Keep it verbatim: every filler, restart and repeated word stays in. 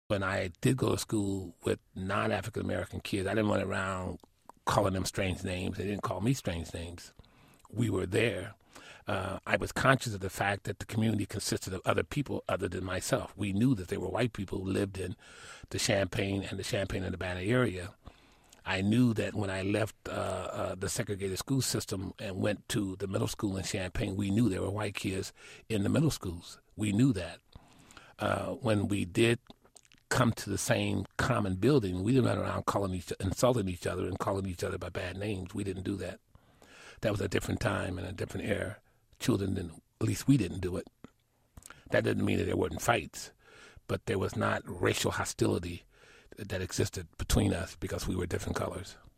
When I did go to school with non-African American kids, I didn't run around calling them strange names. They didn't call me strange names. We were there. Uh, I was conscious of the fact that the community consisted of other people other than myself. We knew that there were white people who lived in the Champaign and the Champaign-Urbana area. I knew that when I left uh, uh, the segregated school system and went to the middle school in Champaign, we knew there were white kids in the middle schools. We knew that. Uh, when we did come to the same common building, we didn't run around calling each, insulting each other and calling each other by bad names. We didn't do that. That was a different time and a different era. Children didn't, at least we didn't do it. That didn't mean that there weren't fights, but there was not racial hostility that existed between us because we were different colors.